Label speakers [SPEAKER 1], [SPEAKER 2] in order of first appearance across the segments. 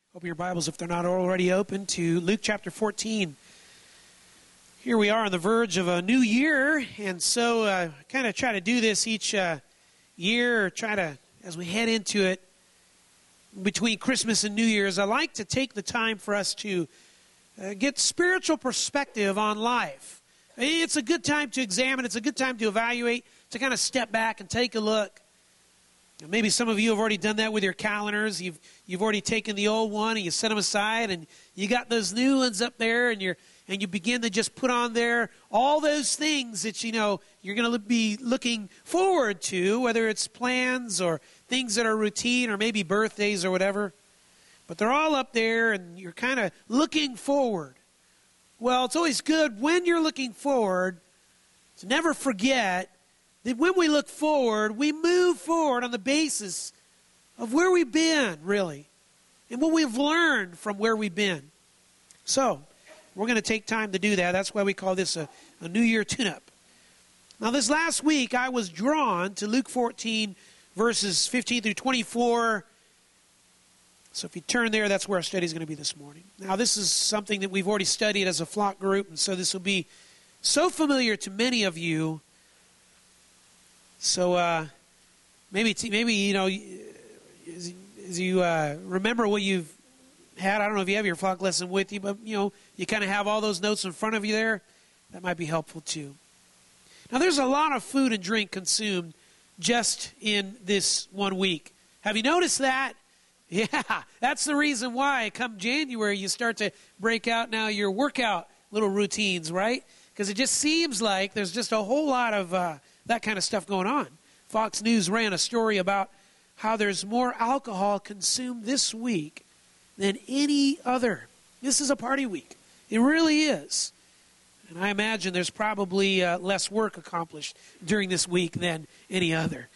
[SPEAKER 1] Open your Bibles, if they're not already open, to Luke chapter 14. Here we are on the verge of a new year, and so kind of try to do this each year, as we head into it, between Christmas and New Year's, I like to take the time for us to get spiritual perspective on life. It's a good time to examine, it's a good time to evaluate, to kind of step back and take a look. Maybe some of you have already done that with your calendars. You've already taken the old one and you set them aside, and you got those new ones up there, and you begin to just put on there all those things that you're going to be looking forward to, whether it's plans or things that are routine or maybe birthdays or whatever. But they're all up there, and you're kind of looking forward. Well, it's always good when you're looking forward to never forget that when we look forward, we move forward on the basis of where we've been, really, and what we've learned from where we've been. So, we're going to take time to do that. That's why we call this a New Year tune-up. Now, this last week, I was drawn to Luke 14, verses 15 through 24. So if you turn there, that's where our study is going to be this morning. Now, this is something that we've already studied as a flock group, and so this will be so familiar to many of you. So maybe as you remember what you've had, I don't know if you have your flock lesson with you, but you kind of have all those notes in front of you there. That might be helpful too. Now, there's a lot of food and drink consumed just in this 1 week. Have you noticed that? Yeah, that's the reason why come January you start to break out now your workout little routines, right? Because it just seems like there's just a whole lot of that kind of stuff going on. Fox News ran a story about how there's more alcohol consumed this week than any other. This is a party week. It really is. And I imagine there's probably less work accomplished during this week than any other.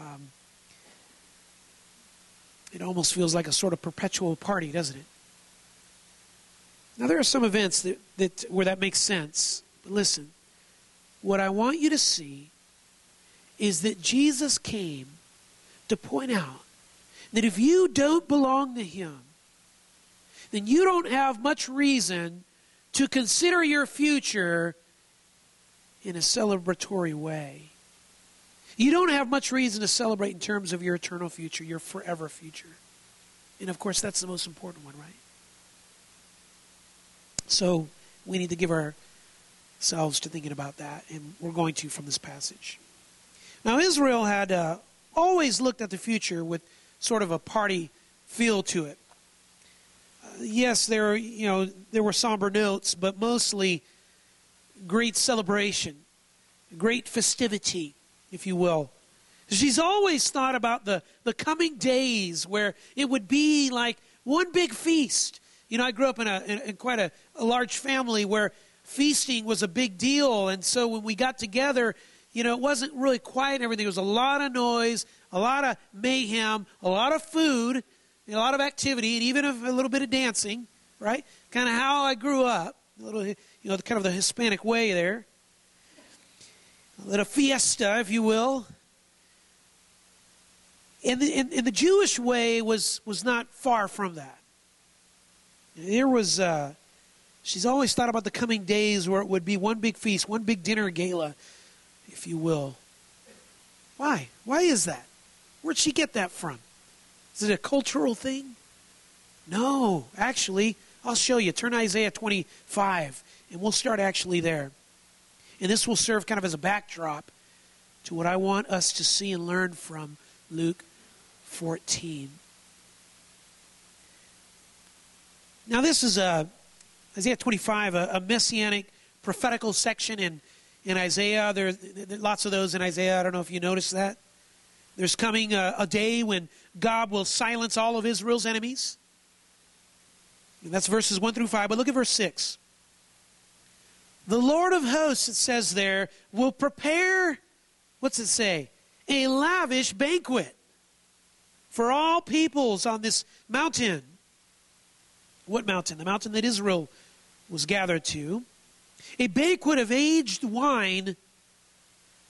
[SPEAKER 1] It almost feels like a sort of perpetual party, doesn't it? Now, there are some events where that makes sense. But listen, what I want you to see is that Jesus came to point out that if you don't belong to Him, then you don't have much reason to consider your future in a celebratory way. You don't have much reason to celebrate in terms of your eternal future, your forever future. And of course, that's the most important one, right? So we need to give ourselves to thinking about that, and we're going to from this passage. Now, Israel had always looked at the future with sort of a party feel to it. Yes, there were somber notes, but mostly great celebration, great festivity, if you will. She's always thought about the coming days where it would be like one big feast. I grew up in quite a large family where feasting was a big deal, and so when we got together, it wasn't really quiet and everything. There was a lot of noise, a lot of mayhem, a lot of food, a lot of activity, and even a little bit of dancing, right? Kind of how I grew up, a little, kind of the Hispanic way there. A little fiesta, if you will. And the Jewish way was not far from that. She's always thought about the coming days where it would be one big feast, one big dinner gala, if you will. Why? Why is that? Where'd she get that from? Is it a cultural thing? No, actually, I'll show you. Turn to Isaiah 25, and we'll start actually there. And this will serve kind of as a backdrop to what I want us to see and learn from Luke 14. Now, this is Isaiah 25, a messianic prophetical section in Isaiah. There are lots of those in Isaiah. I don't know if you noticed that. There's coming a day when God will silence all of Israel's enemies. And that's verses 1 through 5. But look at verse 6. The Lord of hosts, it says there, will prepare, what's it say? A lavish banquet for all peoples on this mountain. What mountain? The mountain that Israel was gathered to. A banquet of aged wine,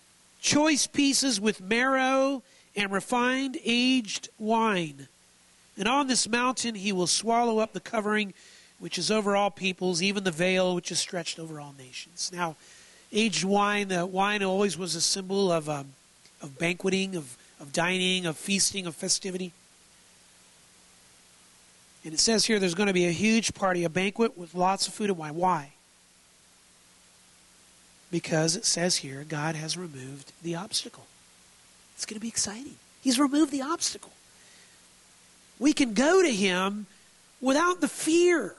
[SPEAKER 1] choice pieces with marrow and refined aged wine. And on this mountain he will swallow up the covering which is over all peoples, even the veil which is stretched over all nations. Now, aged wine, the wine always was a symbol of banqueting, of dining, of feasting, of festivity. And it says here there's going to be a huge party, a banquet with lots of food and wine. Why? Because it says here God has removed the obstacle. It's going to be exciting. He's removed the obstacle. We can go to him without the fear.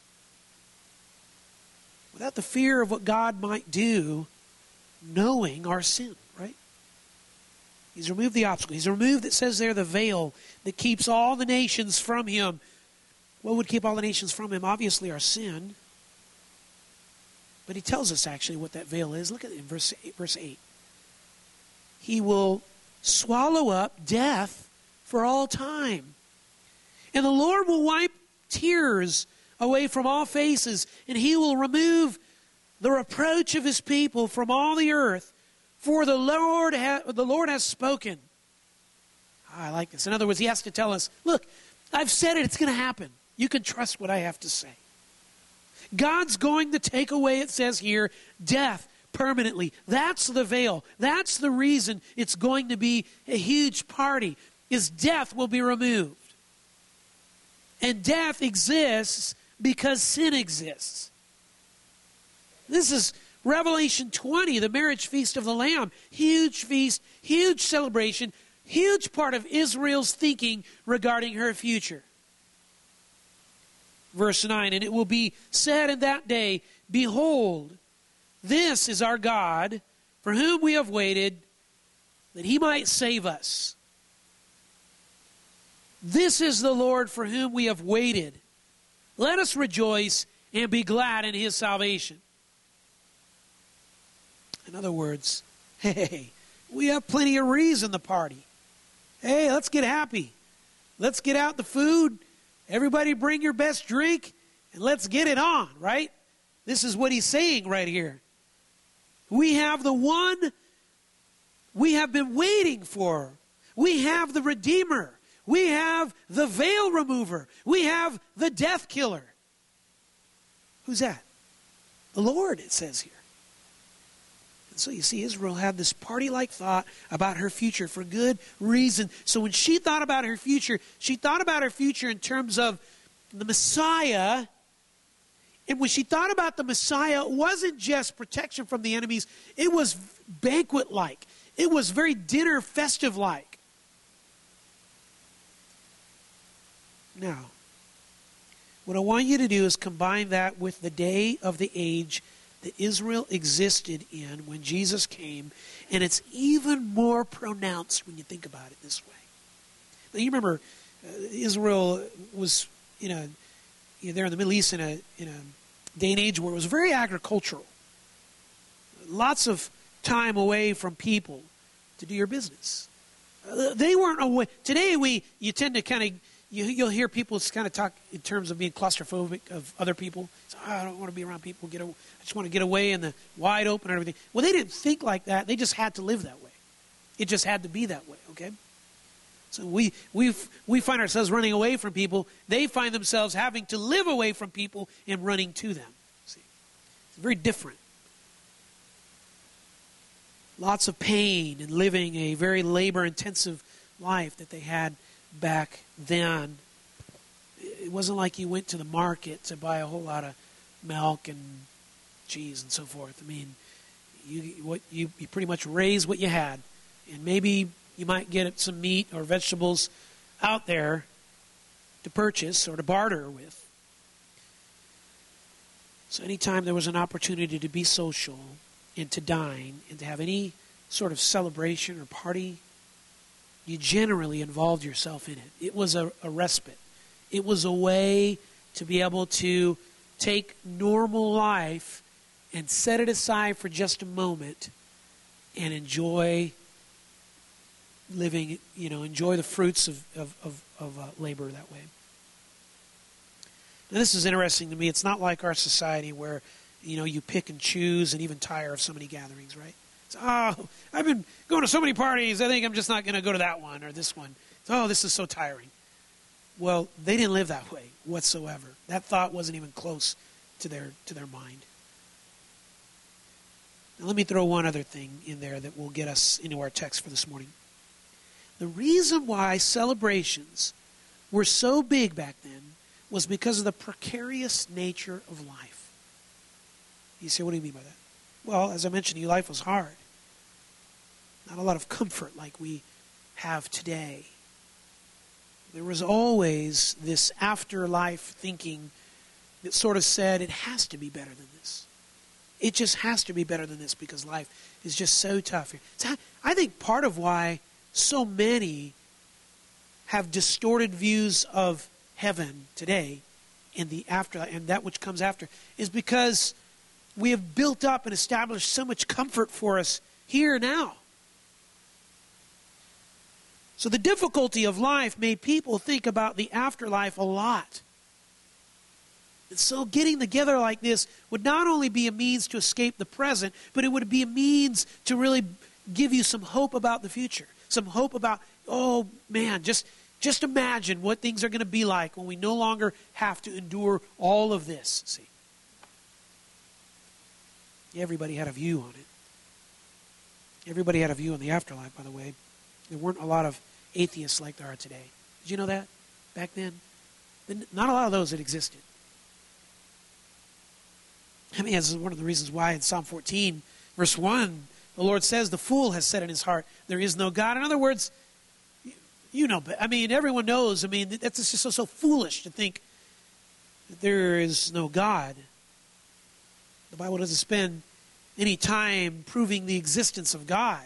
[SPEAKER 1] Without the fear of what God might do, knowing our sin, right? He's removed the obstacle. He's removed, it says there, the veil that keeps all the nations from him. What would keep all the nations from him? Obviously our sin. But he tells us actually what that veil is. Look at it in verse 8. He will swallow up death for all time. And the Lord will wipe tears away from all faces, and he will remove the reproach of his people from all the earth, for the Lord has spoken. I like this. In other words, he has to tell us, look, I've said it, it's going to happen. You can trust what I have to say. God's going to take away, it says here, death permanently. That's the veil. That's the reason it's going to be a huge party, is death will be removed. And death exists because sin exists. This is Revelation 20, the marriage feast of the Lamb. Huge feast, huge celebration, huge part of Israel's thinking regarding her future. Verse 9, and it will be said in that day, behold, this is our God, for whom we have waited, that he might save us. This is the Lord for whom we have waited. Let us rejoice and be glad in his salvation. In other words, hey, we have plenty of reason to party. Hey, let's get happy. Let's get out the food. Everybody bring your best drink and let's get it on, right? This is what he's saying right here. We have the one we have been waiting for. We have the Redeemer. We have the veil remover. We have the death killer. Who's that? The Lord, it says here. And so you see, Israel had this party-like thought about her future for good reason. So when she thought about her future, she thought about her future in terms of the Messiah. And when she thought about the Messiah, it wasn't just protection from the enemies. It was banquet-like. It was very dinner festive-like. Now, what I want you to do is combine that with the day of the age that Israel existed in when Jesus came, and it's even more pronounced when you think about it this way. Now, you remember Israel was there in the Middle East in a day and age where it was very agricultural. Lots of time away from people to do your business. They weren't away. Today you tend to kind of you'll hear people kind of talk in terms of being claustrophobic of other people. So, I don't want to be around people. I just want to get away in the wide open and everything. Well, they didn't think like that. They just had to live that way. It just had to be that way, okay? So we find ourselves running away from people. They find themselves having to live away from people and running to them. See, it's very different. Lots of pain and living a very labor-intensive life that they had back then. It wasn't like you went to the market to buy a whole lot of milk and cheese and so forth. I mean, you pretty much raised what you had, and maybe you might get some meat or vegetables out there to purchase or to barter with. So anytime there was an opportunity to be social and to dine and to have any sort of celebration or party, you generally involved yourself in it. It was a respite. It was a way to be able to take normal life and set it aside for just a moment and enjoy living, enjoy the fruits of labor that way. Now, this is interesting to me. It's not like our society where, you pick and choose and even tire of so many gatherings, right? I've been going to so many parties, I think I'm just not going to go to that one or this one. This is so tiring. Well, they didn't live that way whatsoever. That thought wasn't even close to their mind. Now, let me throw one other thing in there that will get us into our text for this morning. The reason why celebrations were so big back then was because of the precarious nature of life. You say, what do you mean by that? Well, as I mentioned to you, life was hard. Not a lot of comfort like we have today. There was always this afterlife thinking that sort of said, it has to be better than this. It just has to be better than this because life is just so tough. So I think part of why so many have distorted views of heaven today and the afterlife and that which comes after is because we have built up and established so much comfort for us here now. So the difficulty of life made people think about the afterlife a lot. And so getting together like this would not only be a means to escape the present, but it would be a means to really give you some hope about the future. Some hope about, oh man, just imagine what things are going to be like when we no longer have to endure all of this. See, everybody had a view on it. Everybody had a view on the afterlife, by the way. There weren't a lot of atheists like there are today. Did you know that back then? Not a lot of those that existed. I mean, this is one of the reasons why in Psalm 14, verse 1, the Lord says, the fool has said in his heart, there is no God. In other words, you know, I mean, everyone knows, I mean, that's just so foolish to think that there is no God. The Bible doesn't spend any time proving the existence of God.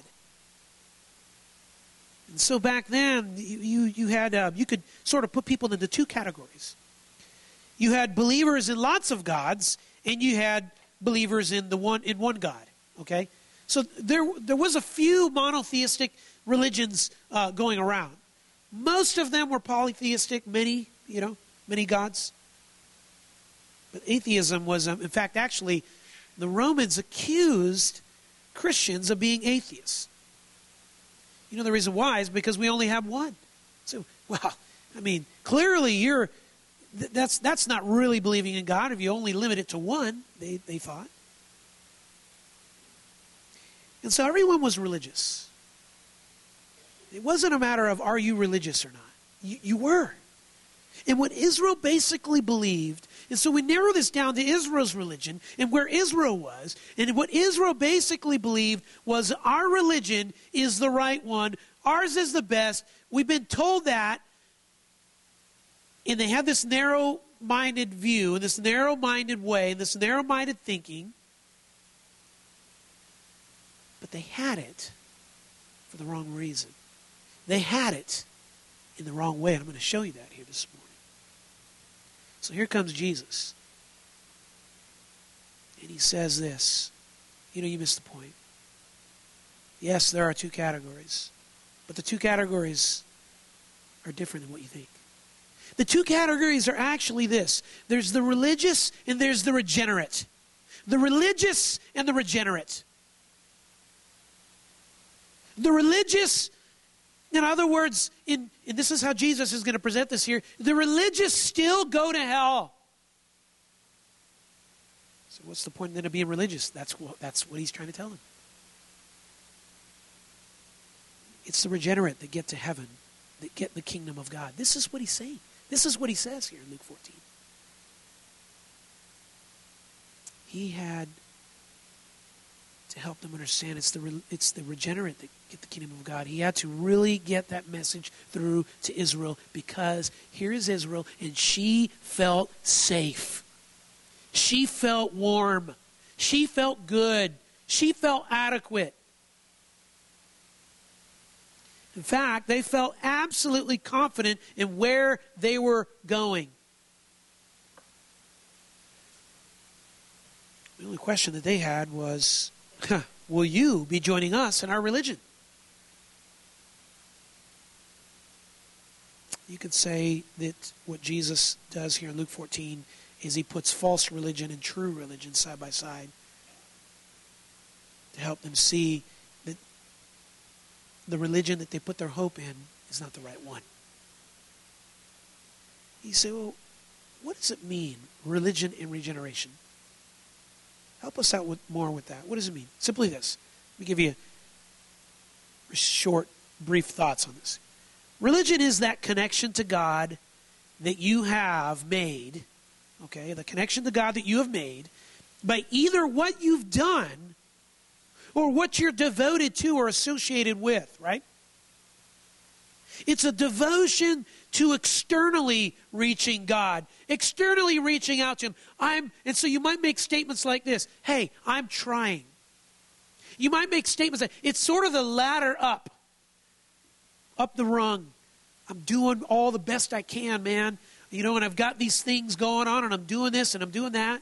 [SPEAKER 1] And so back then, you had you could sort of put people into two categories. You had believers in lots of gods, and you had believers in one God. Okay, so there was a few monotheistic religions going around. Most of them were polytheistic, many gods. But atheism was, in fact, actually, the Romans accused Christians of being atheists. You know the reason why is because we only have one. So, well, I mean, clearly that's not really believing in God if you only limit it to one, they thought. And so everyone was religious. It wasn't a matter of are you religious or not. You were. And what Israel basically believed, and so we narrow this down to Israel's religion and where Israel was, and what Israel basically believed was our religion is the right one, ours is the best, we've been told that, and they had this narrow-minded view, and this narrow-minded way, and this narrow-minded thinking, but they had it for the wrong reason. They had it in the wrong way, and I'm going to show you that here this morning. So here comes Jesus. And he says this. You know, you missed the point. Yes, there are two categories. But the two categories are different than what you think. The two categories are actually this. There's the religious and there's the regenerate. The religious and the regenerate. The religious, in other words, and this is how Jesus is going to present this here, the religious still go to hell. So what's the point then of being religious? That's what he's trying to tell them. It's the regenerate that get to heaven, that get the kingdom of God. This is what he's saying. This is what he says here in Luke 14. He had to help them understand it's the regenerate that get the kingdom of God. He had to really get that message through to Israel because here is Israel and she felt safe. She felt warm. She felt good. She felt adequate. In fact, they felt absolutely confident in where they were going. The only question that they had was, will you be joining us in our religion? You could say that what Jesus does here in Luke 14 is he puts false religion and true religion side by side to help them see that the religion that they put their hope in is not the right one. You say, well, what does it mean, religion and regeneration? Help us out more with that. What does it mean? Simply this. Let me give you short, brief thoughts on this. Religion is that connection to God that you have made, okay, the connection to God that you have made by either what you've done or what you're devoted to or associated with, right? It's a devotion to externally reaching God, externally reaching out to Him. And so you might make statements like this, hey, I'm trying. You might make statements like, it's sort of the ladder up the rung. I'm doing all the best I can, man. You know, and I've got these things going on, and I'm doing this, and I'm doing that.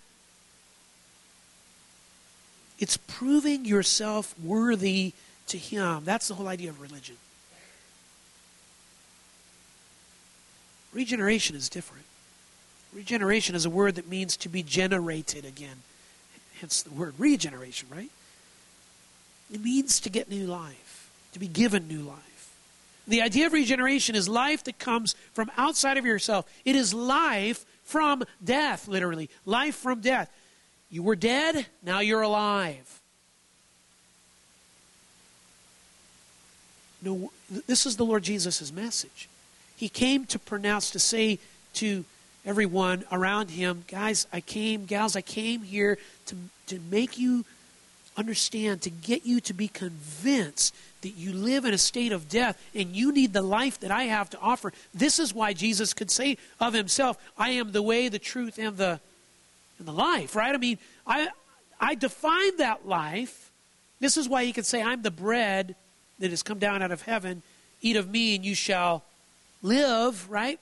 [SPEAKER 1] It's proving yourself worthy to Him. That's the whole idea of religion. Regeneration is different. Regeneration is a word that means to be generated again. Hence the word regeneration, right? It means to get new life, to be given new life. The idea of regeneration is life that comes from outside of yourself. It is life from death, literally. Life from death. You were dead, now you're alive. No, this is the Lord Jesus' message. He came to pronounce, to say to everyone around Him, gals, I came here to make you understand, to get you to be convinced that you live in a state of death and you need the life that I have to offer. This is why Jesus could say of Himself, I am the way, the truth, and the life, right? I mean, I define that life. This is why He could say, I'm the bread that has come down out of heaven. Eat of me and you shall live, right?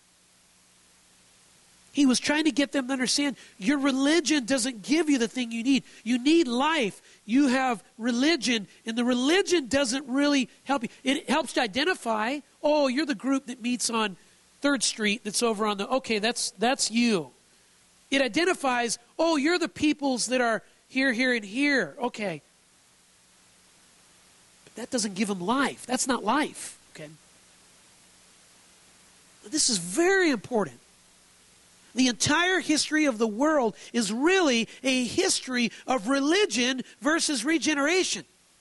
[SPEAKER 1] He was trying to get them to understand your religion doesn't give you the thing you need. You need life. You have religion, and the religion doesn't really help you. It helps to identify, oh, you're the group that meets on 3rd Street that's over on the, okay, that's you. It identifies, oh, you're the peoples that are here, here, and here. Okay. But that doesn't give them life. That's not life, okay? This is very important. The entire history of the world is really a history of religion versus regeneration.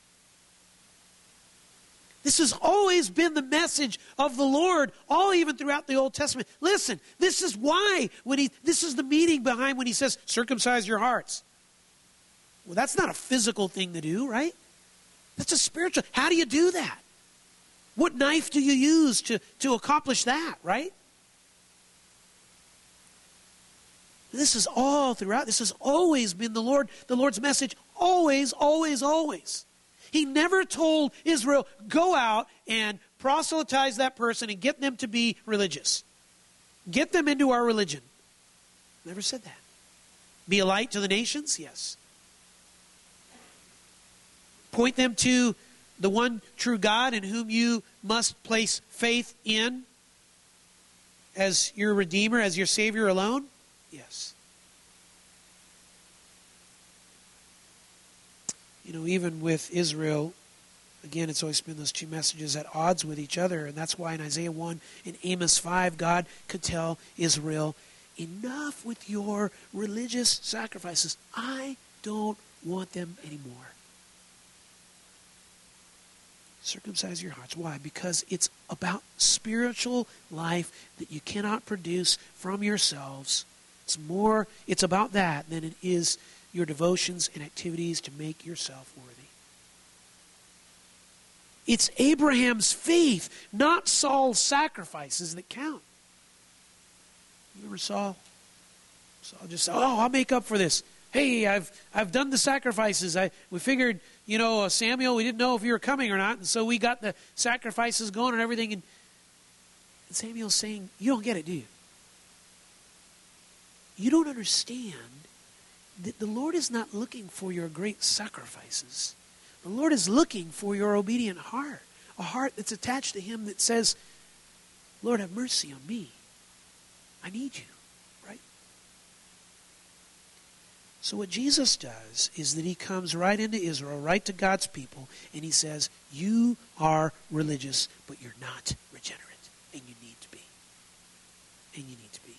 [SPEAKER 1] This has always been the message of the Lord, all even throughout the Old Testament. Listen, this is why, this is the meaning behind when He says, circumcise your hearts. Well, that's not a physical thing to do, right? That's a spiritual. How do you do that? What knife do you use to accomplish that, right? This is all throughout. This has always been the Lord's message. Always, always, always. He never told Israel, go out and proselytize that person and get them to be religious. Get them into our religion. Never said that. Be a light to the nations? Yes. Point them to the one true God in whom you must place faith in as your Redeemer, as your Savior alone? Yes. You know, even with Israel, again, it's always been those two messages at odds with each other, and that's why in Isaiah 1 and Amos 5, God could tell Israel, enough with your religious sacrifices. I don't want them anymore. Circumcise your hearts. Why? Because it's about spiritual life that you cannot produce from yourselves. It's about that than it is your devotions and activities to make yourself worthy. It's Abraham's faith, not Saul's sacrifices, that count. You remember Saul? Saul just said, oh, I'll make up for this. Hey, I've done the sacrifices. We figured, Samuel, we didn't know if you were coming or not, and so we got the sacrifices going and everything. And Samuel's saying, you don't get it, do you? You don't understand that the Lord is not looking for your great sacrifices. The Lord is looking for your obedient heart, a heart that's attached to Him that says, Lord, have mercy on me. I need you, right? So what Jesus does is that He comes right into Israel, right to God's people, and He says, you are religious, but you're not regenerate, and you need to be. and you need to be.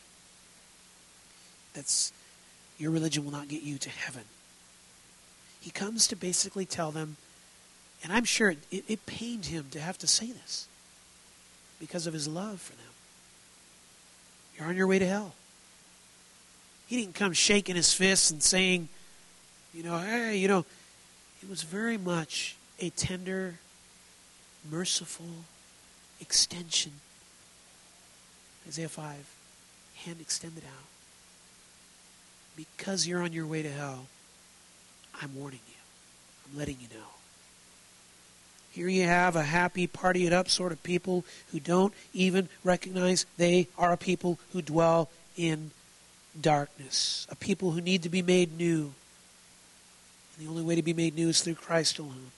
[SPEAKER 1] Your religion will not get you to heaven. He comes to basically tell them, and I'm sure it pained him to have to say this because of his love for them. You're on your way to hell. He didn't come shaking his fists and saying, hey, it was very much a tender, merciful extension. Isaiah 5, hand extended out. Because you're on your way to hell, I'm warning you. I'm letting you know. Here you have a happy, party it up sort of people who don't even recognize they are a people who dwell in darkness. A people who need to be made new. And the only way to be made new is through Christ alone.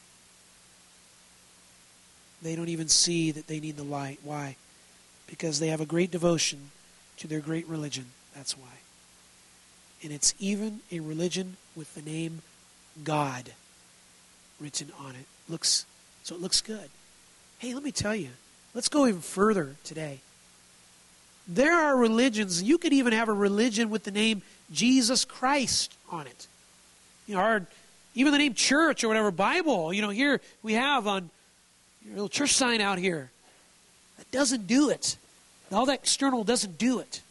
[SPEAKER 1] They don't even see that they need the light. Why? Because they have a great devotion to their great religion. That's why. And it's even a religion with the name God written on it. So it looks good. Hey, let me tell you, let's go even further today. There are religions, you could even have a religion with the name Jesus Christ on it. Even the name church or whatever, Bible, here we have on your little church sign out here. That doesn't do it. All that external doesn't do it.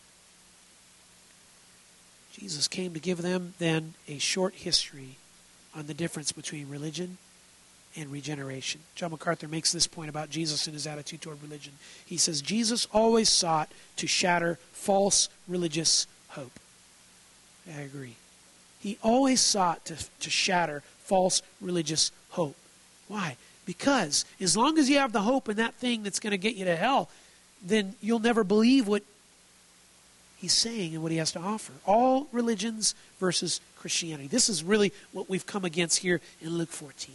[SPEAKER 1] Jesus came to give them then a short history on the difference between religion and regeneration. John MacArthur makes this point about Jesus and his attitude toward religion. He says, Jesus always sought to shatter false religious hope. I agree. He always sought to shatter false religious hope. Why? Because as long as you have the hope in that thing that's going to get you to hell, then you'll never believe what he's saying and what he has to offer. All religions versus Christianity. This is really what we've come against here in Luke 14.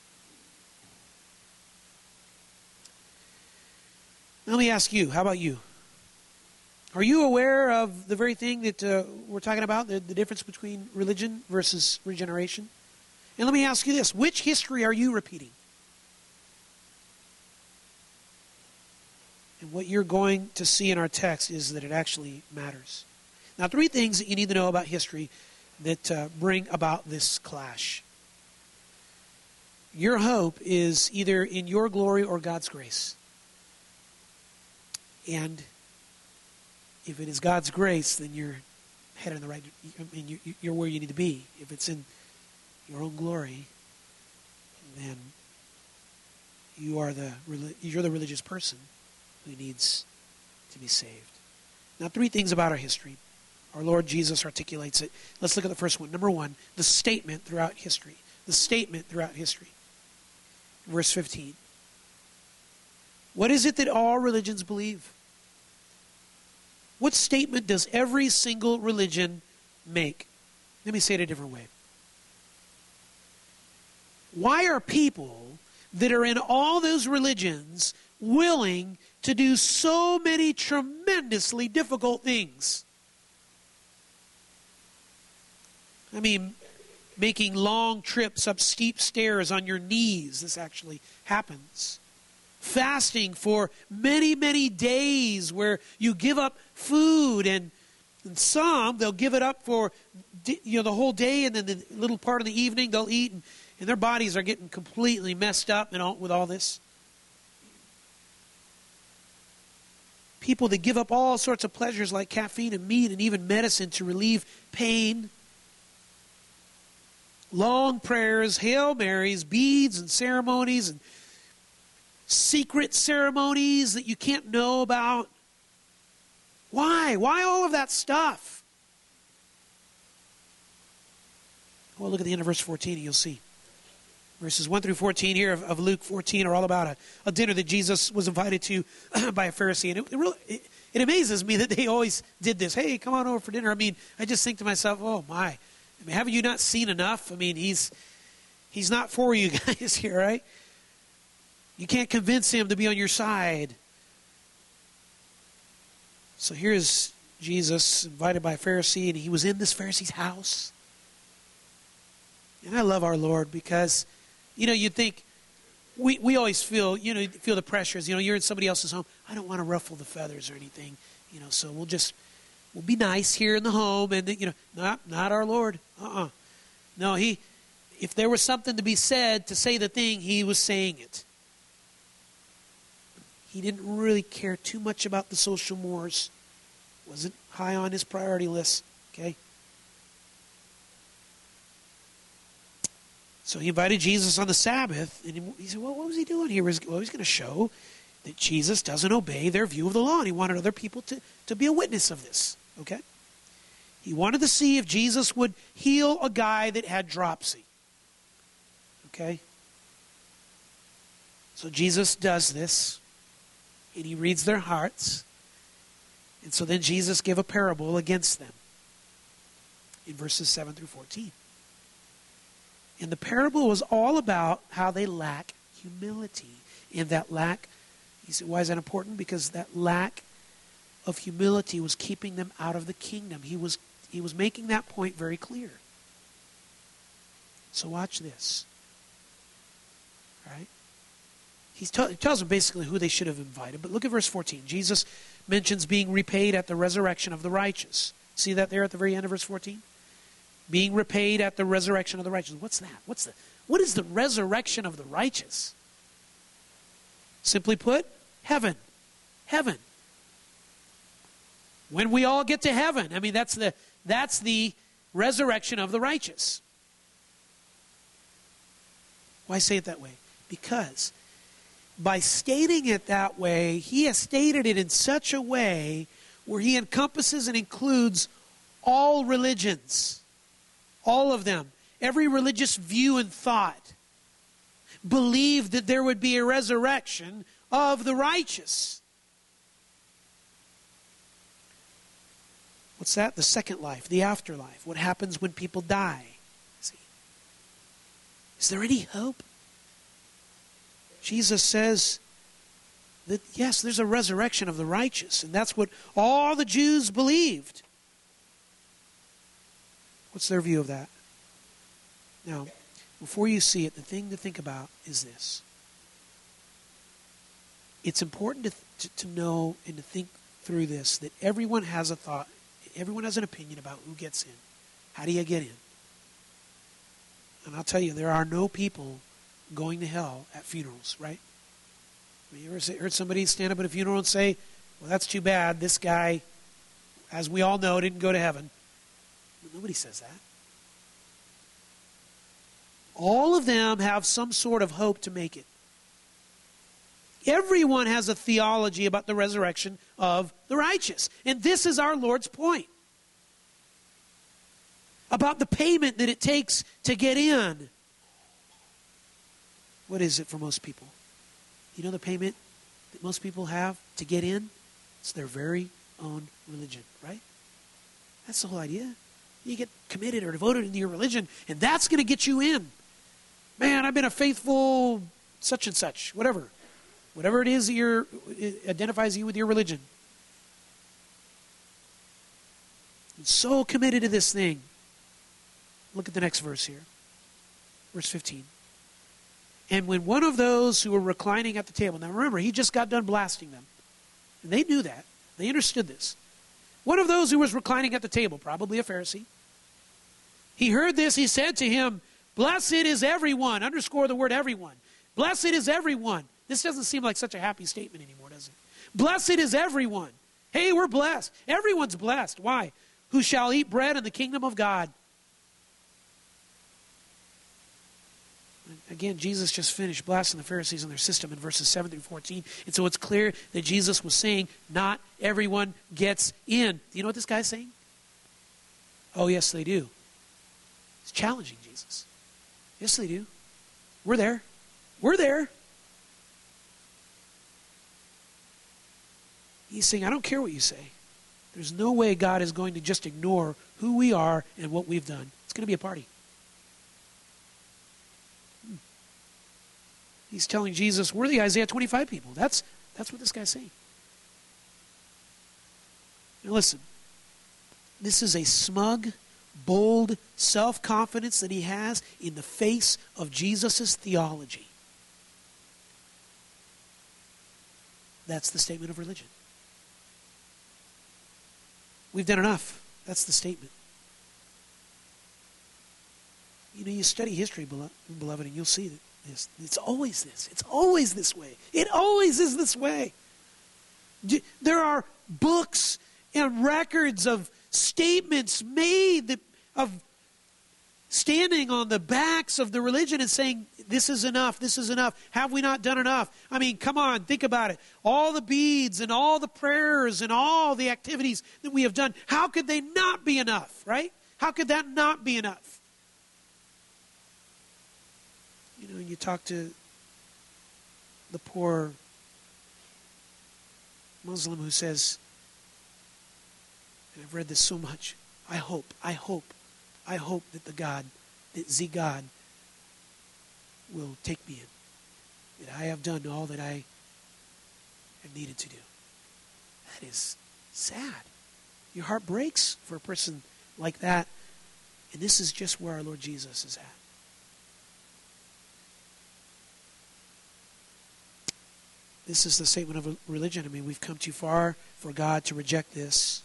[SPEAKER 1] Now let me ask you, how about you? Are you aware of the very thing that we're talking about, the difference between religion versus regeneration? And let me ask you this, which history are you repeating? And what you're going to see in our text is that it actually matters. Now, 3 things that you need to know about history that bring about this clash. Your hope is either in your glory or God's grace. And if it is God's grace, then you're headed in the right, you're where you need to be. If it's in your own glory, then you're the religious person who needs to be saved. Now, 3 things about our history. Our Lord Jesus articulates it. Let's look at the first one. Number 1, the statement throughout history. The statement throughout history. Verse 15. What is it that all religions believe? What statement does every single religion make? Let me say it a different way. Why are people that are in all those religions willing to do so many tremendously difficult things? I mean, making long trips up steep stairs on your knees. This actually happens. Fasting for many, many days where you give up food, and some, they'll give it up for the whole day, and then the little part of the evening they'll eat, and their bodies are getting completely messed up with all this. People that give up all sorts of pleasures like caffeine and meat and even medicine to relieve pain. Long prayers, Hail Marys, beads and ceremonies and secret ceremonies that you can't know about. Why? Why all of that stuff? Well, look at the end of verse 14 and you'll see. Verses 1 through 14 here of Luke 14 are all about a dinner that Jesus was invited to by a Pharisee. And it amazes me that they always did this. Hey, come on over for dinner. I mean, I just think to myself, oh my. I mean, haven't you not seen enough? I mean, he's not for you guys here, right? You can't convince him to be on your side. So here's Jesus invited by a Pharisee, and he was in this Pharisee's house. And I love our Lord because, you'd think, we always feel the pressures. You're in somebody else's home. I don't want to ruffle the feathers or anything. So we'll be nice here in the home, and not our Lord. No, if there was something to be said to say the thing, he was saying it. He didn't really care too much about the social mores. Wasn't high on his priority list. Okay. So he invited Jesus on the Sabbath, and he said, well, what was he doing here? He's going to show that Jesus doesn't obey their view of the law, and he wanted other people to be a witness of this, okay? He wanted to see if Jesus would heal a guy that had dropsy, okay? So Jesus does this, and he reads their hearts, and so then Jesus gave a parable against them in verses 7 through 14. And the parable was all about how they lack humility. And that lack, you say, why is that important? Because that lack of humility was keeping them out of the kingdom. He was making that point very clear. So watch this. Right? He tells them basically who they should have invited. But look at verse 14. Jesus mentions being repaid at the resurrection of the righteous. See that there at the very end of verse 14? Being repaid at the resurrection of the righteous. What's that? What is the resurrection of the righteous? Simply put, heaven. Heaven. When we all get to heaven. I mean, that's the resurrection of the righteous. Why say it that way? Because by stating it that way, he has stated it in such a way where he encompasses and includes all religions. All of them, every religious view and thought, believed that there would be a resurrection of the righteous. What's that? The second life, the afterlife. What happens when people die? See? Is there any hope? Jesus says that, yes, there's a resurrection of the righteous, and that's what all the Jews believed. What's their view of that? Now, before you see it, the thing to think about is this. It's important to know and to think through this, that everyone has a thought, everyone has an opinion about who gets in. How do you get in? And I'll tell you, there are no people going to hell at funerals, right? You ever heard somebody stand up at a funeral and say, well, that's too bad, this guy, as we all know, didn't go to heaven. Nobody says that. All of them have some sort of hope to make it. Everyone has a theology about the resurrection of the righteous. And this is our Lord's point. About the payment that it takes to get in. What is it for most people? You know the payment that most people have to get in? It's their very own religion, right? That's the whole idea. You get committed or devoted into your religion, and that's going to get you in. Man, I've been a faithful such and such, whatever. Whatever it is that it identifies you with your religion. I'm so committed to this thing. Look at the next verse here. Verse 15. And when one of those who were reclining at the table, now remember, he just got done blasting them. And they knew that. They understood this. One of those who was reclining at the table, probably a Pharisee, he heard this, he said to him, blessed is everyone. Underscore the word everyone. Blessed is everyone. This doesn't seem like such a happy statement anymore, does it? Blessed is everyone. Hey, we're blessed. Everyone's blessed. Why? Who shall eat bread in the kingdom of God. Again, Jesus just finished blasting the Pharisees and their system in verses 7 through 14. And so it's clear that Jesus was saying, not everyone gets in. Do you know what this guy's saying? Oh, yes, they do. He's challenging Jesus. Yes, they do. We're there. We're there. He's saying, I don't care what you say. There's no way God is going to just ignore who we are and what we've done. It's going to be a party. He's telling Jesus, we're the Isaiah 25 people. That's what this guy's saying. Now listen, this is a smug, bold self-confidence that he has in the face of Jesus' theology. That's the statement of religion. We've done enough. That's the statement. You know, you study history, beloved, and you'll see that it's always this. It's always this way. It always is this way. There are books and records of statements made of standing on the backs of the religion and saying, this is enough, this is enough. Have we not done enough? I mean, come on, think about it. All the beads and all the prayers and all the activities that we have done, how could they not be enough, right? How could that not be enough? You know, you talk to the poor Muslim who says, and I've read this so much, I hope that the God will take me in, that I have done all that I have needed to do. That is sad. Your heart breaks for a person like that, and this is just where our Lord Jesus is at. This is the statement of religion. I mean, we've come too far for God to reject this.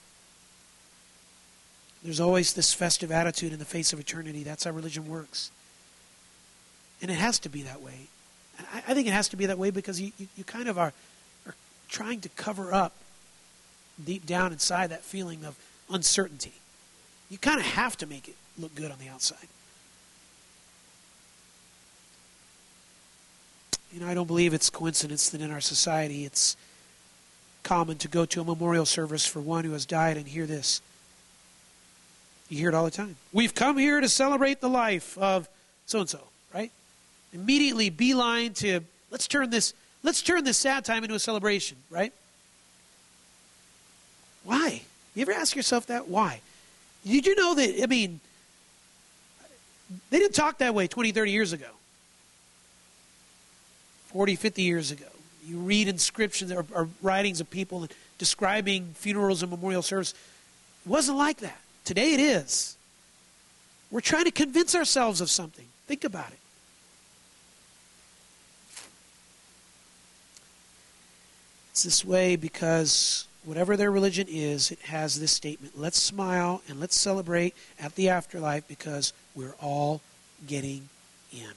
[SPEAKER 1] There's always this festive attitude in the face of eternity. That's how religion works. And it has to be that way. And I think it has to be that way because you kind of are trying to cover up deep down inside that feeling of uncertainty. You kind of have to make it look good on the outside. You know, I don't believe it's coincidence that in our society it's common to go to a memorial service for one who has died and hear this. You hear it all the time. We've come here to celebrate the life of so-and-so, right? Immediately beeline to, let's turn this sad time into a celebration, right? Why? You ever ask yourself that? Why? Did you know that, I mean, they didn't talk that way 20, 30 years ago. 40, 50 years ago. You read inscriptions or writings of people describing funerals and memorial service. It wasn't like that. Today it is. We're trying to convince ourselves of something. Think about it. It's this way because whatever their religion is, it has this statement. Let's smile and let's celebrate at the afterlife because we're all getting in.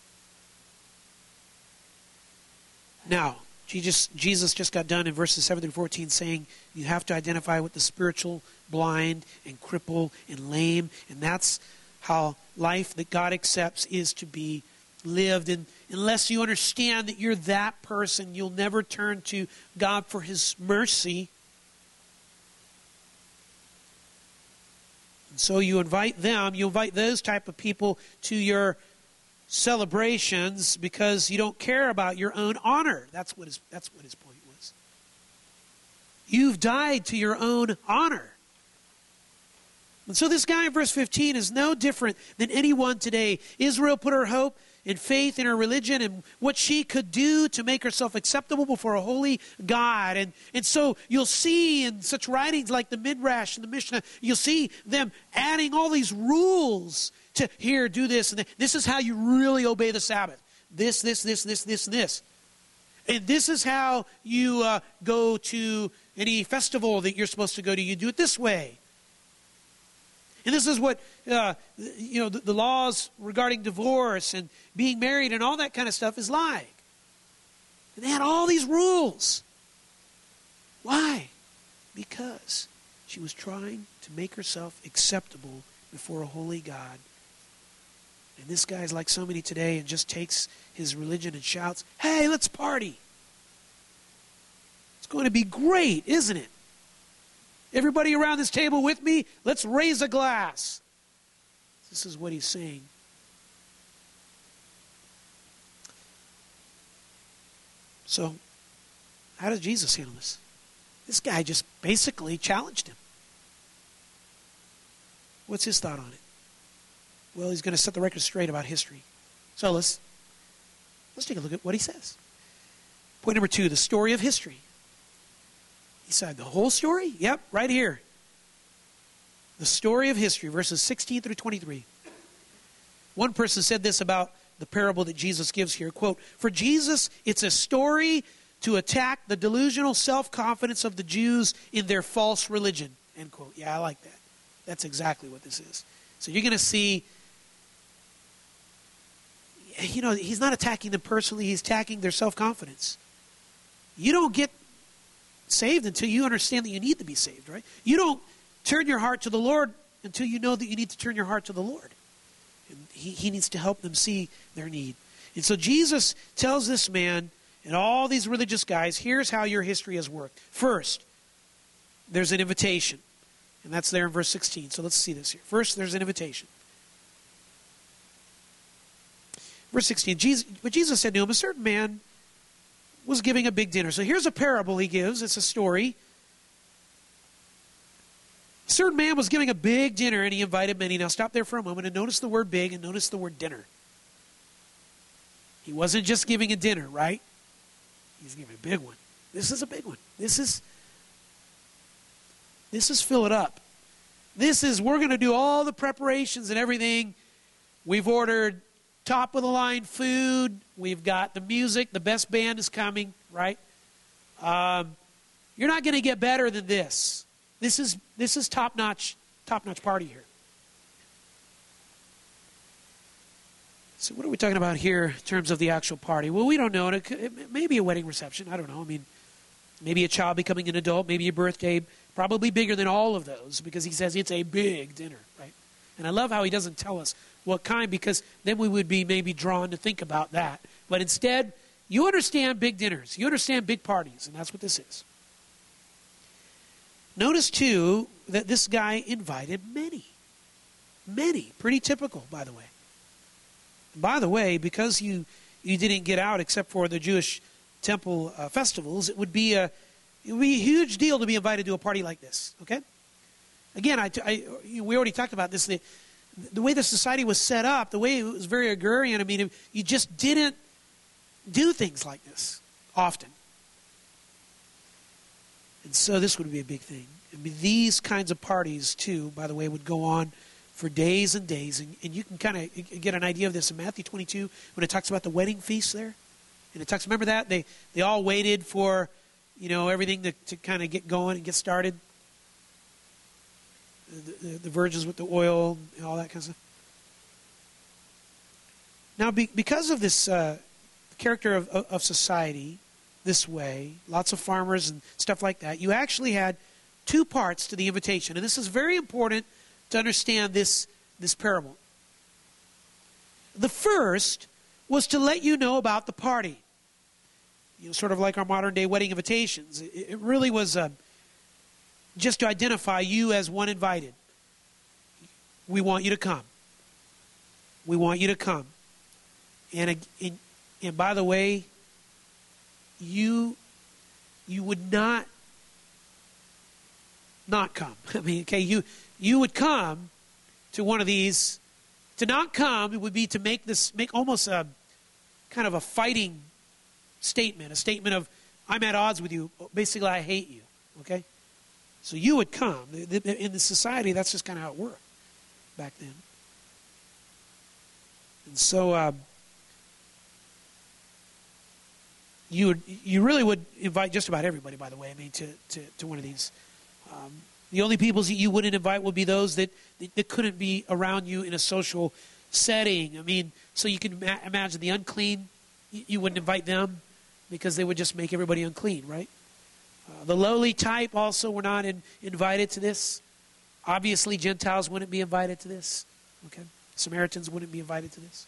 [SPEAKER 1] Now, Jesus just got done in verses 7 through 14 saying you have to identify with the spiritual blind and crippled and lame, and that's how life that God accepts is to be lived. And unless you understand that you're that person, you'll never turn to God for His mercy. And so you invite those type of people to your celebrations because you don't care about your own honor. That's what his point was. You've died to your own honor. And so this guy in verse 15 is no different than anyone today. Israel put her hope and faith in her religion and what she could do to make herself acceptable before a holy God. And so you'll see in such writings like the Midrash and the Mishnah, you'll see them adding all these rules to here, do this, and this is how you really obey the Sabbath. This, and this. And this is how you go to any festival that you're supposed to go to. You do it this way. And this is what, the laws regarding divorce and being married and all that kind of stuff is like. And they had all these rules. Why? Because she was trying to make herself acceptable before a holy God. And this guy's like so many today and just takes his religion and shouts, hey, let's party. It's going to be great, isn't it? Everybody around this table with me, let's raise a glass. This is what he's saying. So, how does Jesus handle this? This guy just basically challenged him. What's his thought on it? Well, he's going to set the record straight about history. So let's take a look at what he says. Point number 2, the story of history. He said, the whole story? Yep, right here. The story of history, verses 16 through 23. One person said this about the parable that Jesus gives here, quote, for Jesus, it's a story to attack the delusional self-confidence of the Jews in their false religion. end quote. Yeah, I like that. That's exactly what this is. So you're going to see, he's not attacking them personally. He's attacking their self-confidence. You don't get saved until you understand that you need to be saved, right? You don't turn your heart to the Lord until you know that you need to turn your heart to the Lord. And he needs to help them see their need. And so Jesus tells this man and all these religious guys, here's how your history has worked. First, there's an invitation. And that's there in verse 16. So let's see this here. First, there's an invitation. Verse 16, Jesus said to him, a certain man was giving a big dinner. So here's a parable he gives. It's a story. A certain man was giving a big dinner, and he invited many. Now stop there for a moment and notice the word big and notice the word dinner. He wasn't just giving a dinner, right? He's giving a big one. This is a big one. This is fill it up. This is, we're going to do all the preparations and everything. We've ordered top of the line food. We've got the music. The best band is coming, right? You're not going to get better than this. This is top-notch party here. So what are we talking about here in terms of the actual party? Well, we don't know. It may be a wedding reception. I don't know. I mean, maybe a child becoming an adult, maybe a birthday, probably bigger than all of those because he says it's a big dinner, right? And I love how he doesn't tell us what kind because then we would be maybe drawn to think about that. But instead, you understand big dinners. You understand big parties, and that's what this is. Notice, too, that this guy invited many. Many. Pretty typical, by the way. By the way, because you didn't get out except for the Jewish temple festivals, it would be a huge deal to be invited to a party like this. Okay, again, we already talked about this. The way the society was set up, the way it was very agrarian. I mean, you just didn't do things like this often, and so this would be a big thing. I mean, these kinds of parties too, by the way, would go on for days and days. And you can kind of get an idea of this in Matthew 22 when it talks about the wedding feast there. And it talks, remember that? They all waited for, everything to kind of get going and get started. The virgins with the oil and all that kind of stuff. Now, because of this character of society this way, lots of farmers and stuff like that, you actually had two parts to the invitation. And this is very important to understand this parable. The first was to let you know about the party. Sort of like our modern day wedding invitations. It really was just to identify you as one invited. We want you to come. We want you to come. And by the way, you would not come. I mean, okay, you would come to one of these. To not come, it would be to make almost a kind of a fighting statement, a statement of, I'm at odds with you. Basically, I hate you. Okay? So you would come. In the society, that's just kind of how it worked back then. And so you really would invite just about everybody, by the way, I mean, to one of these. The only people that you wouldn't invite would be those that couldn't be around you in a social setting. I mean, so you can imagine the unclean. You wouldn't invite them because they would just make everybody unclean, right? The lowly type also were not invited to this. Obviously, Gentiles wouldn't be invited to this. Okay, Samaritans wouldn't be invited to this.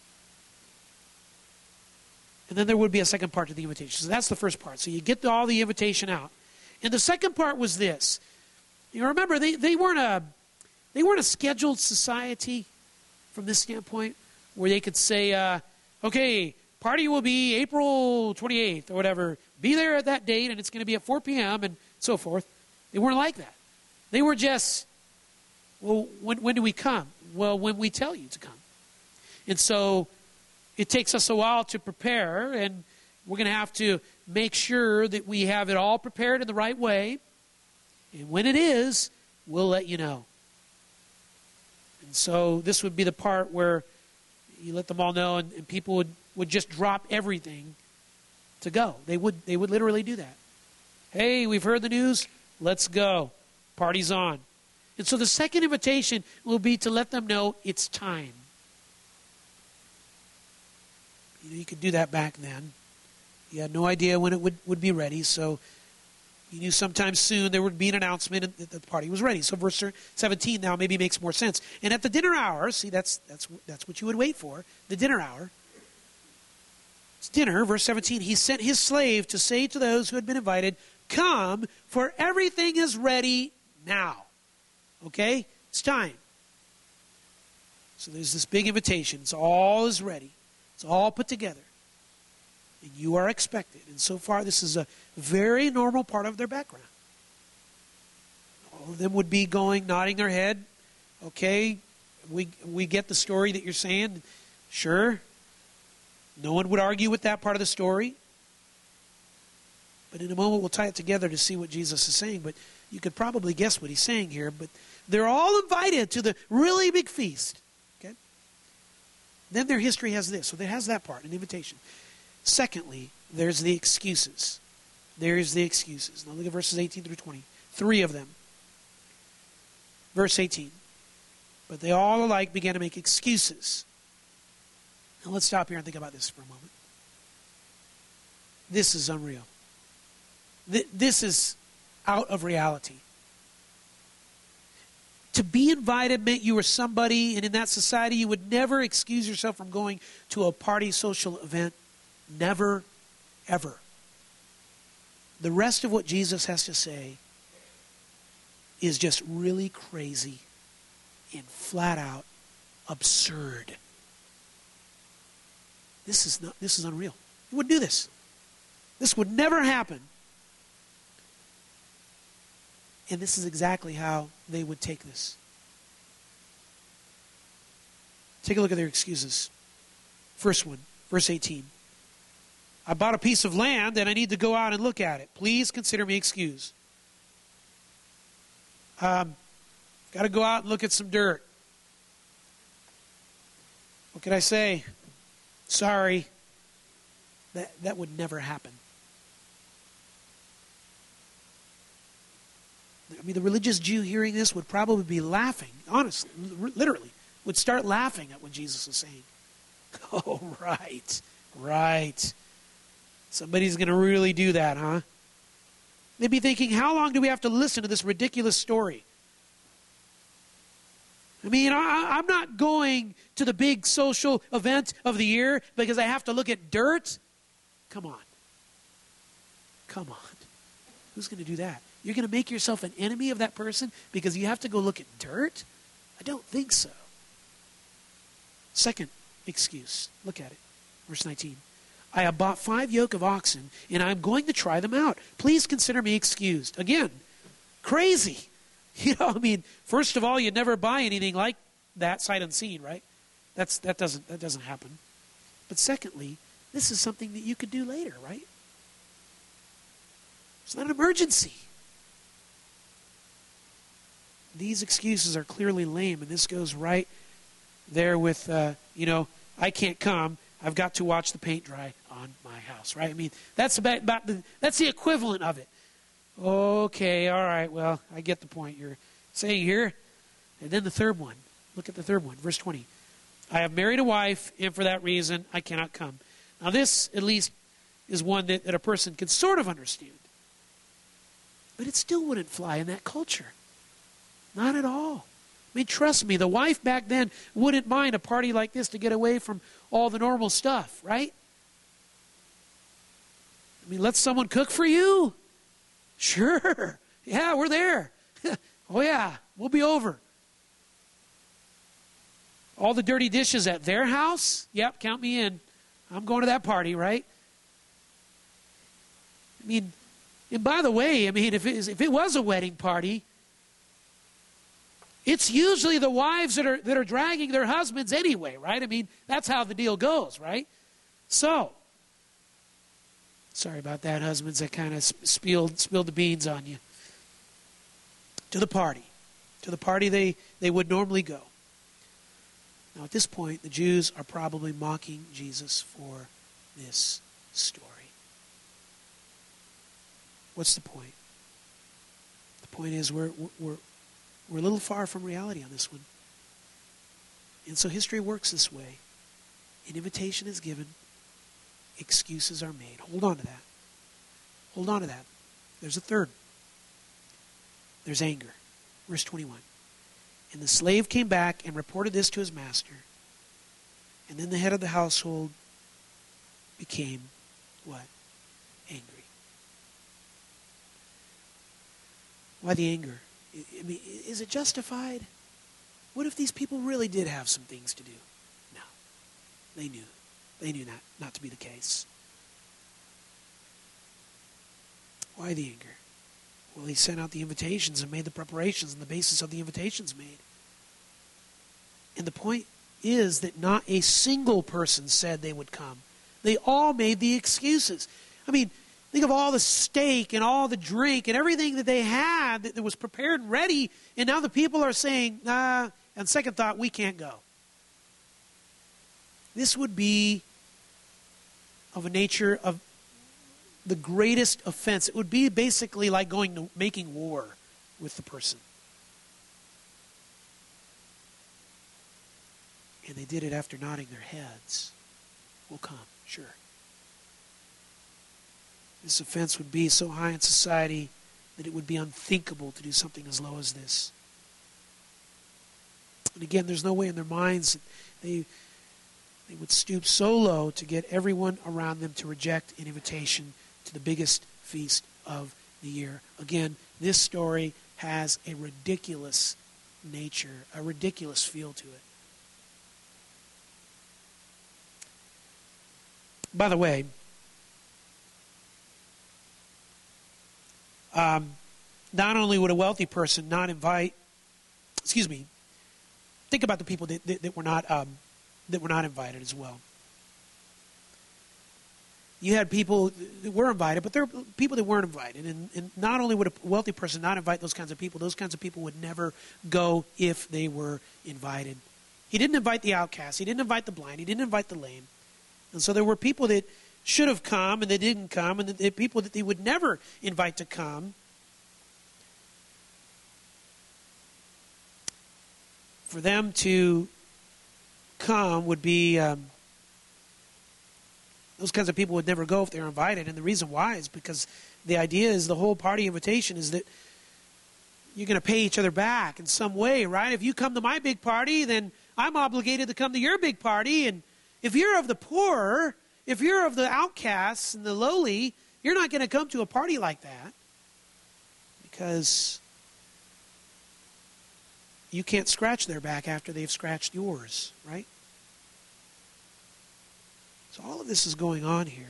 [SPEAKER 1] And then there would be a second part to the invitation. So that's the first part. So you get all the invitation out. And the second part was this. You remember, they weren't a scheduled society from this standpoint where they could say, okay, party will be April 28th or whatever. Be there at that date, and it's going to be at 4 p.m. and so forth. They weren't like that. They were just, well, when do we come? Well, when we tell you to come. And so it takes us a while to prepare, and we're going to have to make sure that we have it all prepared in the right way. And when it is, we'll let you know. And so this would be the part where you let them all know, and people would just drop everything to go. They would literally do that. Hey, we've heard the news. Let's go. Party's on. And so the second invitation will be to let them know it's time. You could do that back then. You had no idea when it would be ready, so you knew sometime soon there would be an announcement that the party was ready. So verse 17 now maybe makes more sense. And at the dinner hour, see, that's what you would wait for, the dinner hour. It's dinner, verse 17. He sent his slave to say to those who had been invited, "Come, for everything is ready now." Okay? It's time. So there's this big invitation. It's all is ready. It's all put together. And you are expected. And so far, this is a very normal part of their background. All of them would be going, nodding their head. Okay, we get the story that you're saying. Sure. No one would argue with that part of the story. But in a moment, we'll tie it together to see what Jesus is saying. But you could probably guess what he's saying here. But they're all invited to the really big feast. Okay? Then their history has this. So it has that part, an invitation. Secondly, there's the excuses. There's the excuses. Now look at verses 18 through 20. 3 of them. Verse 18. But they all alike began to make excuses. Now let's stop here and think about this for a moment. This is unreal. This is out of reality. To be invited meant you were somebody, and in that society you would never excuse yourself from going to a party, social event. Never, ever. The rest of what Jesus has to say is just really crazy and flat out absurd. This is unreal. You wouldn't do this. This would never happen. And this is exactly how they would take this. Take a look at their excuses. First one, verse 18. I bought a piece of land and I need to go out and look at it. Please consider me excused. Got to go out and look at some dirt. What can I say? Sorry. That would never happen. I mean, the religious Jew hearing this would probably be laughing, honestly, literally, would start laughing at what Jesus was saying. Oh, right. Somebody's going to really do that, huh? They'd be thinking, how long do we have to listen to this ridiculous story? I mean, I'm not going to the big social event of the year because I have to look at dirt. Come on. Who's going to do that? You're going to make yourself an enemy of that person because you have to go look at dirt? I don't think so. Second excuse. Look at it. Verse 19. I have bought 5 yoke of oxen, and I'm going to try them out. Please consider me excused. Again, crazy. I mean, first of all, you never buy anything like that sight unseen, right? That doesn't happen. But secondly, this is something that you could do later, right? It's not an emergency. These excuses are clearly lame, and this goes right there with, I can't come. I've got to watch the paint dry on my house, right? I mean, that's that's the equivalent of it. Okay, all right, well, I get the point you're saying here. And then the third one. Look at the third one, verse 20. I have married a wife, and for that reason, I cannot come. Now this, at least, is one that a person can sort of understand. But it still wouldn't fly in that culture. Not at all. I mean, trust me, the wife back then wouldn't mind a party like this to get away from all the normal stuff, right? I mean, let someone cook for you? Sure. Yeah, we're there. Oh, yeah, we'll be over. All the dirty dishes at their house? Yep, count me in. I'm going to that party, right? I mean, and by the way, I mean, if it was a wedding party, it's usually the wives that are dragging their husbands anyway, right? I mean, that's how the deal goes, right? So, sorry about that, husbands that kind of spilled the beans on you. To the party they would normally go. Now, at this point, the Jews are probably mocking Jesus for this story. What's the point? The point is we're We're a little far from reality on this one. And so history works this way. An invitation is given. Excuses are made. Hold on to that. Hold on to that. There's a third. There's anger. Verse 21. And the slave came back and reported this to his master. And then the head of the household became what? Angry. Why the anger? I mean, is it justified? What if these people really did have some things to do? No. They knew. They knew not to be the case. Why the anger? Well, he sent out the invitations and made the preparations, and the basis of the invitations made. And the point is that not a single person said they would come. They all made the excuses. I mean, think of all the steak and all the drink and everything that they had that was prepared and ready, and now the people are saying, on second thought, we can't go. This would be of a nature of the greatest offense. It would be basically like making war with the person. And they did it after nodding their heads. We'll come, sure. This offense would be so high in society that it would be unthinkable to do something as low as this. And again, there's no way in their minds that they would stoop so low to get everyone around them to reject an invitation to the biggest feast of the year. Again, this story has a ridiculous nature, a ridiculous feel to it. By the way, not only would a wealthy person not invite, think about the people that were not invited as well. You had people that were invited, but there were people that weren't invited. And not only would a wealthy person not invite those kinds of people would never go if they were invited. He didn't invite the outcast. He didn't invite the blind. He didn't invite the lame. And so there were people that should have come and they didn't come, and the people that they would never invite to come. For them to come would be, those kinds of people would never go if they were invited. And the reason why is because the idea is the whole party invitation is that you're going to pay each other back in some way, right? If you come to my big party, then I'm obligated to come to your big party. And if you're of the poor, if you're of the outcasts and the lowly, you're not going to come to a party like that because you can't scratch their back after they've scratched yours, right? So all of this is going on here.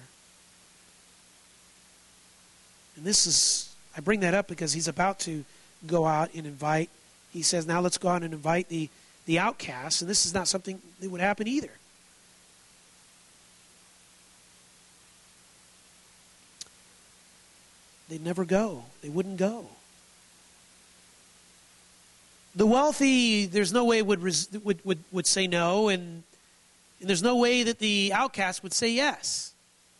[SPEAKER 1] And this is, I bring that up because he's about to go out and invite. He says, now let's go out and invite the outcasts. And this is not something that would happen either. They'd never go. They wouldn't go. The wealthy, there's no way would say no, and there's no way that the outcast would say yes.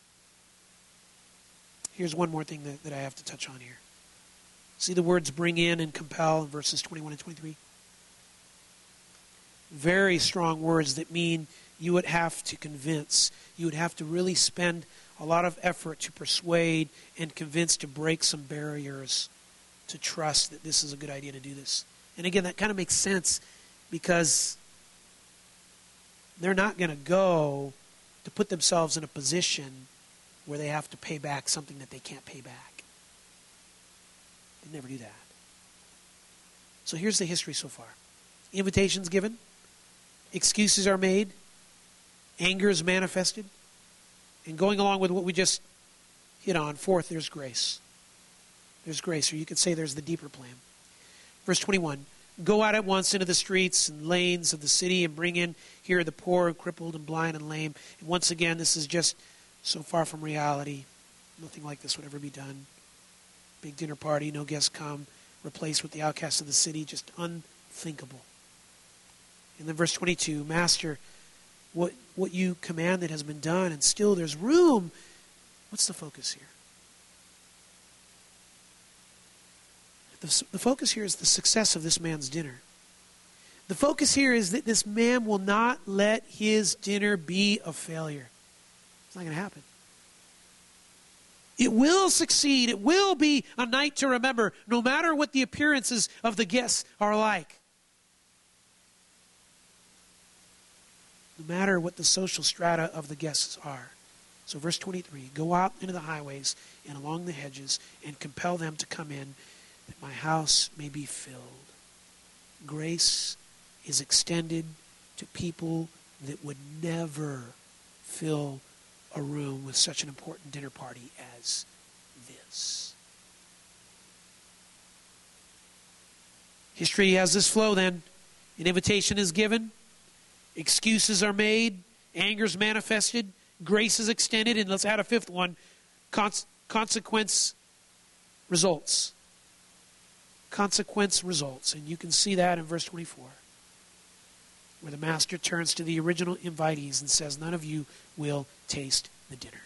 [SPEAKER 1] Here's one more thing that I have to touch on here. See the words bring in and compel in verses 21 and 23? Very strong words that mean you would have to convince. You would have to really spend a lot of effort to persuade and convince, to break some barriers, to trust that this is a good idea to do this. And again, that kind of makes sense because they're not going to go to put themselves in a position where they have to pay back something that they can't pay back. They never do that. So here's the history so far. Invitations given. Excuses are made. Anger is manifested. And going along with what we just hit on, fourth, there's grace. There's grace, or you could say there's the deeper plan. Verse 21, go out at once into the streets and lanes of the city and bring in here the poor and crippled and blind and lame. And once again, this is just so far from reality. Nothing like this would ever be done. Big dinner party, no guests come, replaced with the outcasts of the city, just unthinkable. And then verse 22, Master, what you commanded has been done, and still there's room. What's the focus here? The focus here is the success of this man's dinner. The focus here is that this man will not let his dinner be a failure. It's not going to happen. It will succeed. It will be a night to remember, no matter what the appearances of the guests are like. No matter what the social strata of the guests are. So verse 23, go out into the highways and along the hedges and compel them to come in, that my house may be filled. Grace is extended to people that would never fill a room with such an important dinner party as this. History has this flow then. An invitation is given. Excuses are made. Anger is manifested. Grace is extended. And let's add a fifth one. Consequence results. Consequence results. And you can see that in verse 24. Where the master turns to the original invitees and says, none of you will taste the dinner.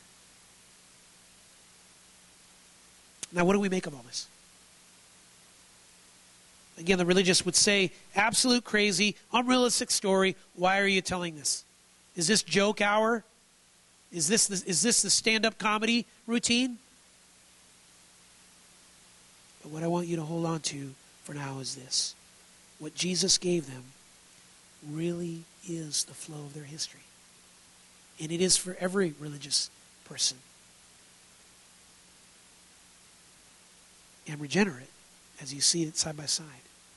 [SPEAKER 1] Now, what do we make of all this? Again, the religious would say, absolute crazy, unrealistic story. Why are you telling this? Is this joke hour? Is this the stand-up comedy routine? But what I want you to hold on to for now is this. What Jesus gave them really is the flow of their history. And it is for every religious person. And regenerate as you see it side by side.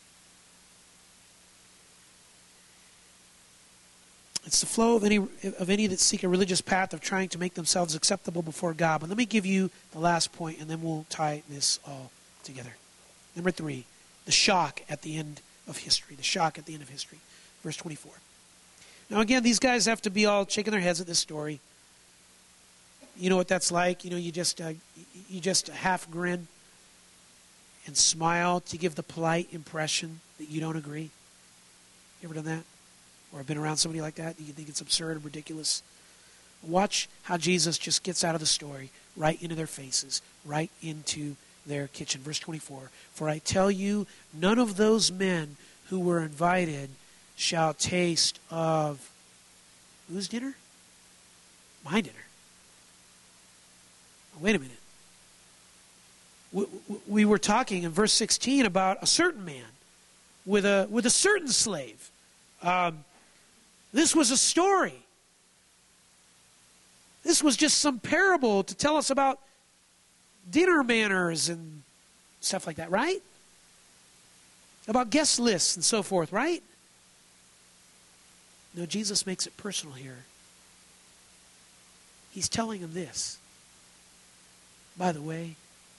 [SPEAKER 1] It's the flow of any that seek a religious path of trying to make themselves acceptable before God. But let me give you the last point, and then we'll tie this all together. Number 3, the shock at the end of history. The shock at the end of history. Verse 24. Now again, these guys have to be all shaking their heads at this story. You know what that's like. You just half grin and smile to give the polite impression that you don't agree. You ever done that? Or have been around somebody like that? Do you think it's absurd and ridiculous? Watch how Jesus just gets out of the story right into their faces, right into their kitchen. Verse 24. For I tell you, none of those men who were invited shall taste of whose dinner? My dinner. Oh, wait a minute. We were talking in verse 16 about a certain man with a certain slave. This was a story. This was just some parable to tell us about dinner manners and stuff like that, right? About guest lists and so forth, right? No, Jesus makes it personal here. He's telling them this. By the way,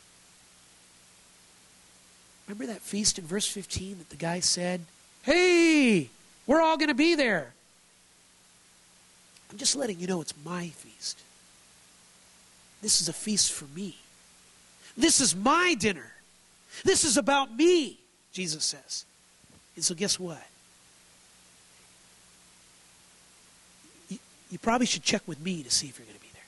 [SPEAKER 1] remember that feast in verse 15 that the guy said, hey, we're all going to be there. I'm just letting you know it's my feast. This is a feast for me. This is my dinner. This is about me, Jesus says. And so guess what? You probably should check with me to see if you're going to be there.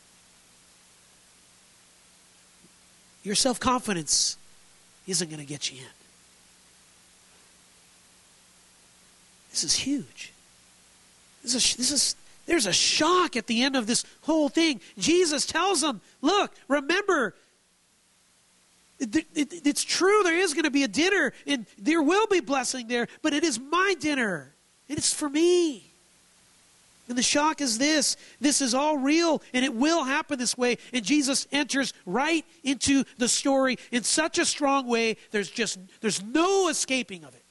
[SPEAKER 1] Your self-confidence isn't going to get you in. This is huge. There's a shock at the end of this whole thing. Jesus tells them, look, remember, it's true there is going to be a dinner and there will be blessing there, but it is my dinner. It is for me. And the shock is this. This is all real and it will happen this way. And Jesus enters right into the story in such a strong way, there's no escaping of it.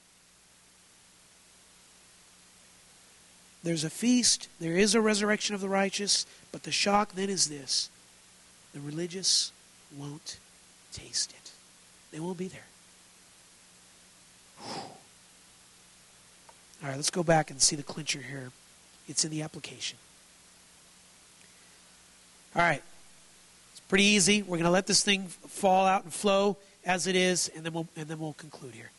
[SPEAKER 1] There's a feast, there is a resurrection of the righteous, but the shock then is this. The religious won't taste it. They won't be there. Whew. All right, let's go back and see the clincher here. It's in the application. All right. It's pretty easy. We're going to let this thing fall out and flow as it is, and then we'll conclude here.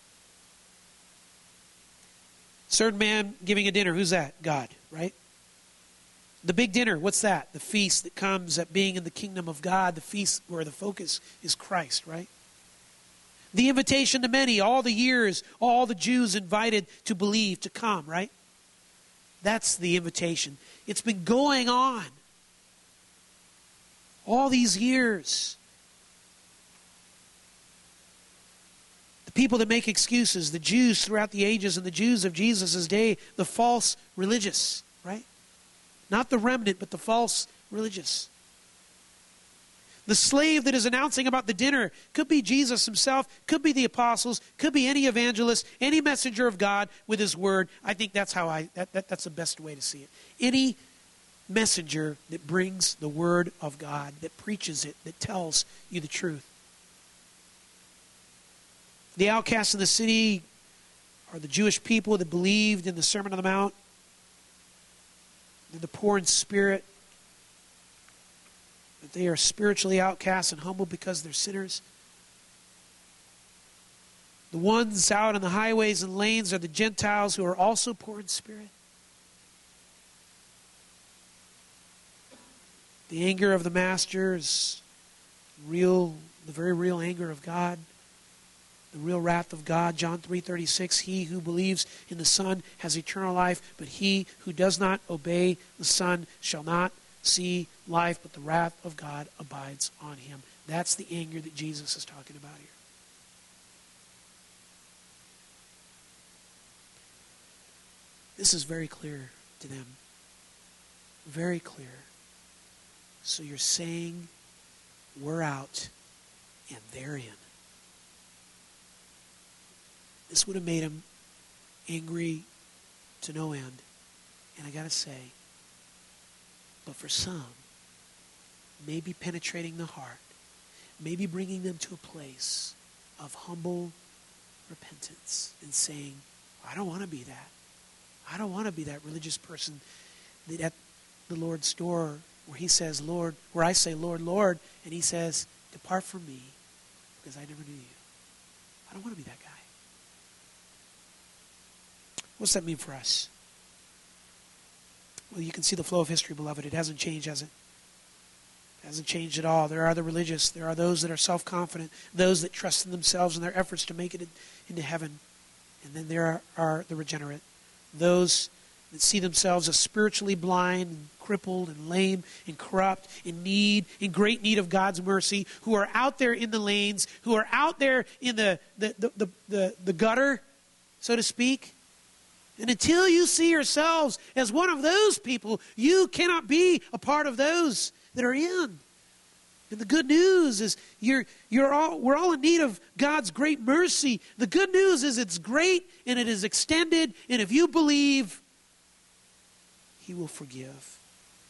[SPEAKER 1] Certain man giving a dinner. Who's that? God, right? The big dinner, what's that? The feast that comes at being in the kingdom of God, the feast where the focus is Christ, right? The invitation to many, all the years, all the Jews invited to believe, to come, right? That's the invitation. It's been going on all these years. The people that make excuses, the Jews throughout the ages and the Jews of Jesus' day, the false religious, right? Not the remnant, but the false religious. The slave that is announcing about the dinner could be Jesus himself, could be the apostles, could be any evangelist, any messenger of God with his word. I think that's how that's the best way to see it. Any messenger that brings the word of God, that preaches it, that tells you the truth. The outcasts in the city are the Jewish people that believed in the Sermon on the Mount. They're the poor in spirit. That they are spiritually outcast and humble because they're sinners. The ones out on the highways and lanes are the Gentiles who are also poor in spirit. The anger of the master is real, the very real anger of God. The real wrath of God. John 3:36, he who believes in the Son has eternal life, but he who does not obey the Son shall not see life, but the wrath of God abides on him. That's the anger that Jesus is talking about here. This is very clear to them. Very clear. So you're saying we're out and they're in. This would have made him angry to no end. And I got to say, but for some, maybe penetrating the heart, maybe bringing them to a place of humble repentance and saying, I don't want to be that. I don't want to be that religious person that at the Lord's door where he says, Lord, where I say, Lord, Lord, and he says, depart from me because I never knew you. I don't want to be that guy. What's that mean for us? Well, you can see the flow of history, beloved. It hasn't changed, has it? It hasn't changed at all. There are the religious. There are those that are self-confident, those that trust in themselves and their efforts to make it into heaven. And then there are the regenerate, those that see themselves as spiritually blind and crippled and lame and corrupt, in great need of God's mercy, who are out there in the lanes, who are out there in the gutter, so to speak. And until you see yourselves as one of those people, you cannot be a part of those that are in. And the good news is we're all in need of God's great mercy. The good news is it's great and it is extended, and if you believe, he will forgive.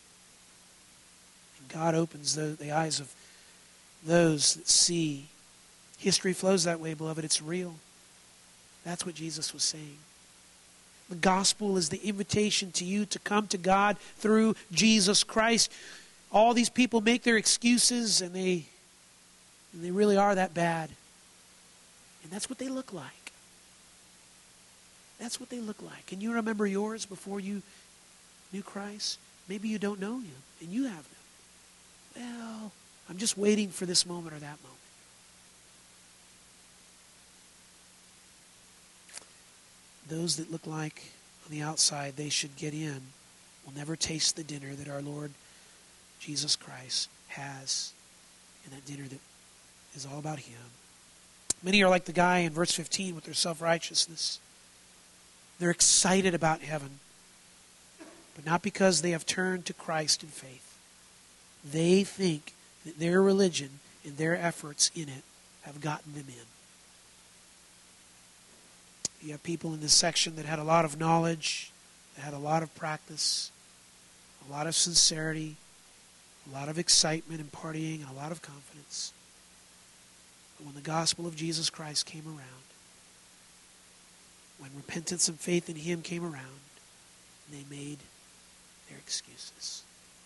[SPEAKER 1] And God opens the eyes of those that see. History flows that way, beloved. It's real. That's what Jesus was saying. The gospel is the invitation to you to come to God through Jesus Christ. All these people make their excuses, and they really are that bad. And that's what they look like. That's what they look like. Can you remember yours before you knew Christ? Maybe you don't know him, and you have them. Well, I'm just waiting for this moment or that moment. Those that look like on the outside they should get in will never taste the dinner that our Lord Jesus Christ has, and that dinner that is all about him. Many are like the guy in verse 15 with their self-righteousness. They're excited about heaven, but not because they have turned to Christ in faith. They think that their religion and their efforts in it have gotten them in. You have people in this section that had a lot of knowledge, that had a lot of practice, a lot of sincerity, a lot of excitement and partying, and a lot of confidence. But when the gospel of Jesus Christ came around, when repentance and faith in him came around, they made their excuses.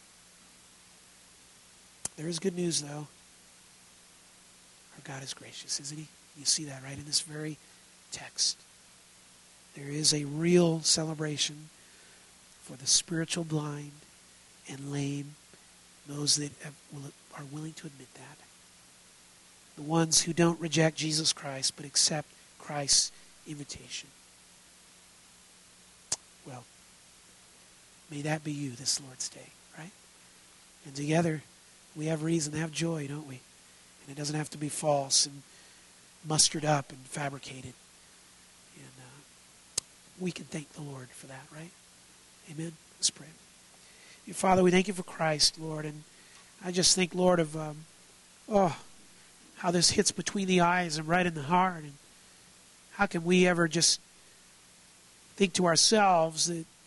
[SPEAKER 1] There is good news, though. Our God is gracious, isn't he? You see that right in this very text. There is a real celebration for the spiritual blind and lame, those that are willing to admit that. the ones who don't reject Jesus Christ but accept Christ's invitation. Well, may that be you this Lord's Day, right? And together, we have reason to have joy, don't we? And it doesn't have to be false and mustered up and fabricated. And we can thank the Lord for that, right? Amen? Let's pray. Dear Father, we thank you for Christ, Lord. And I just think, Lord, of how this hits between the eyes and right in the heart. And how can we ever just think to ourselves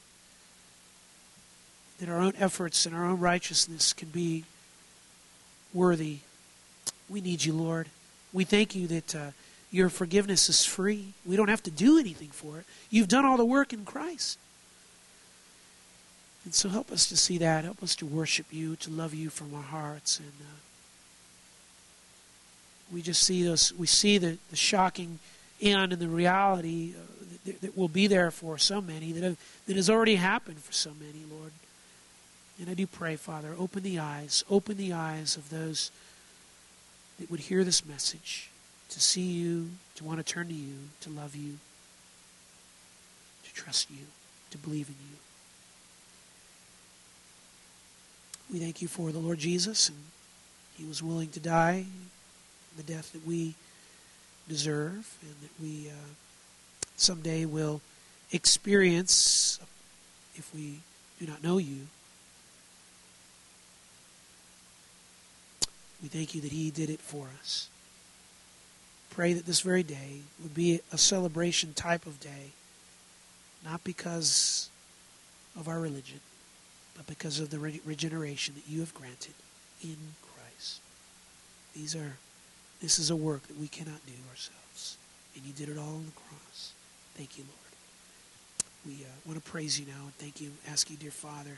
[SPEAKER 1] that our own efforts and our own righteousness can be worthy? We need you, Lord. We thank you that your forgiveness is free. We don't have to do anything for it. You've done all the work in Christ. And so help us to see that. Help us to worship you, to love you from our hearts. And we just see this. We see the shocking end and the reality that will be there for so many, that has already happened for so many, Lord. And I do pray, Father, open the eyes of those that would hear this message, to see you, to want to turn to you, to love you, to trust you, to believe in you. We thank you for the Lord Jesus, and he was willing to die the death that we deserve, and that we someday will experience if we do not know you. We thank you that he did it for us. Pray that this very day would be a celebration type of day, not because of our religion, but because of the regeneration that you have granted in Christ. This is a work that we cannot do ourselves, and you did it all on the cross. Thank you, Lord. We want to praise you now and thank you, ask you, dear Father,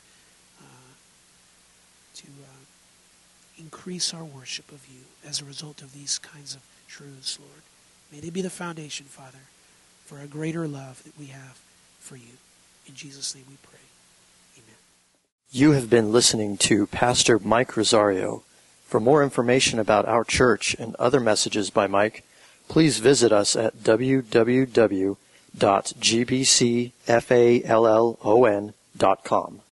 [SPEAKER 1] to increase our worship of you as a result of these kinds of truths, Lord. May they be the foundation, Father, for a greater love that we have for you. In Jesus' name we pray. Amen.
[SPEAKER 2] You have been listening to Pastor Mike Rosario. For more information about our church and other messages by Mike, please visit us at www.gbcfallon.com.